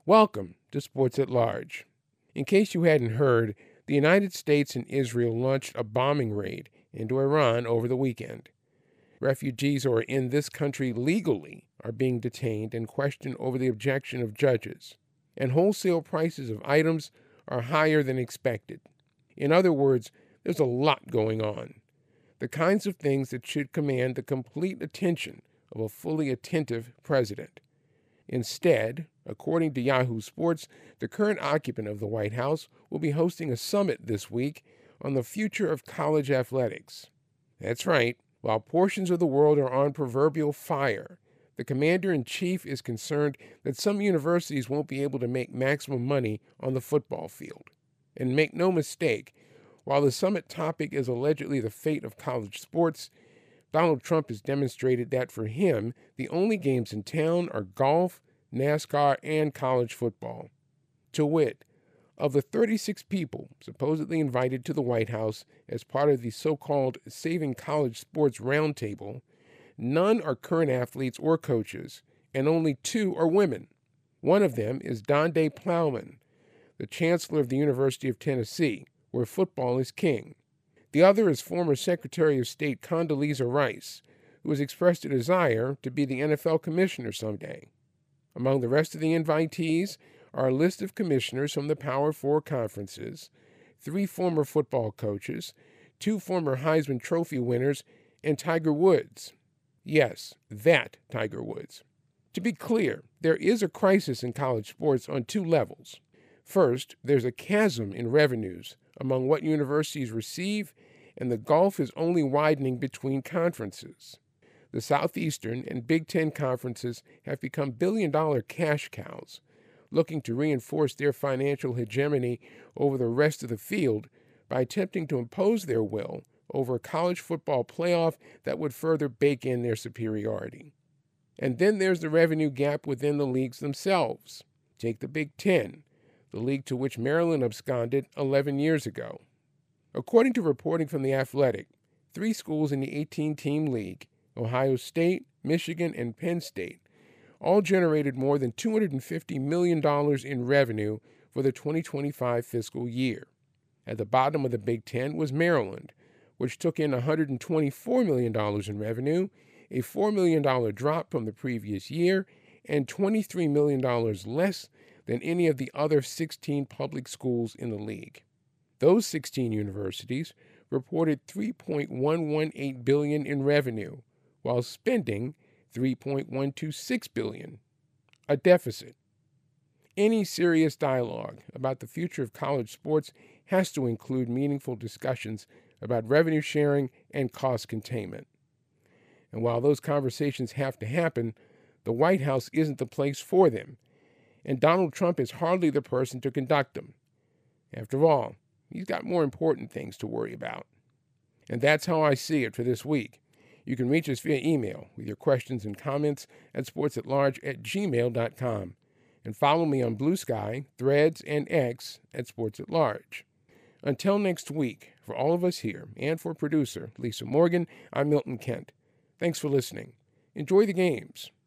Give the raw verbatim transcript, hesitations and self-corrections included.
Welcome to Sports at Large. In case you hadn't heard, the United States and Israel launched a bombing raid into Iran over the weekend. Refugees who are in this country legally are being detained and questioned over the objection of judges, and wholesale prices of items are higher than expected. In other words, there's a lot going on. The kinds of things that should command the complete attention of a fully attentive president. Instead, according to Yahoo Sports, the current occupant of the White House will be hosting a summit this week on the future of college athletics. That's right, while portions of the world are on proverbial fire, the commander-in-chief is concerned that some universities won't be able to make maximum money on the football field. And make no mistake, while the summit topic is allegedly the fate of college sports, Donald Trump has demonstrated that for him, the only games in town are golf, NASCAR, and college football. To wit, of the thirty-six people supposedly invited to the White House as part of the so-called Saving College Sports Roundtable, none are current athletes or coaches, and only two are women. One of them is Donde Plowman, the chancellor of the University of Tennessee, where football is king. The other is former Secretary of State Condoleezza Rice, who has expressed a desire to be the N F L commissioner someday. Among the rest of the invitees are a list of commissioners from the Power Four conferences, three former football coaches, two former Heisman Trophy winners, and Tiger Woods. Yes, that Tiger Woods. To be clear, there is a crisis in college sports on two levels. First, there's a chasm in revenues among what universities receive, and the gulf is only widening between conferences. The Southeastern and Big Ten conferences have become billion-dollar cash cows, looking to reinforce their financial hegemony over the rest of the field by attempting to impose their will over a college football playoff that would further bake in their superiority. And then there's the revenue gap within the leagues themselves. Take the Big Ten, the league to which Maryland absconded eleven years ago. According to reporting from The Athletic, three schools in the eighteen-team league, Ohio State, Michigan, and Penn State, all generated more than two hundred fifty million dollars in revenue for the twenty twenty-five fiscal year. At the bottom of the Big Ten was Maryland, which took in one hundred twenty-four million dollars in revenue, a four million dollars drop from the previous year, and twenty-three million dollars less than any of the other sixteen public schools in the league. Those sixteen universities reported three point one one eight billion dollars in revenue, while spending three point one two six billion dollars, a deficit. Any serious dialogue about the future of college sports has to include meaningful discussions about revenue sharing and cost containment. And while those conversations have to happen, the White House isn't the place for them, and Donald Trump is hardly the person to conduct them. After all, he's got more important things to worry about. And that's how I see it for this week. You can reach us via email with your questions and comments at sportsatlarge at gmail dot com. And follow me on Blue Sky, Threads, and X at Sports at Large. Until next week, for all of us here, and for producer Lisa Morgan, I'm Milton Kent. Thanks for listening. Enjoy the games.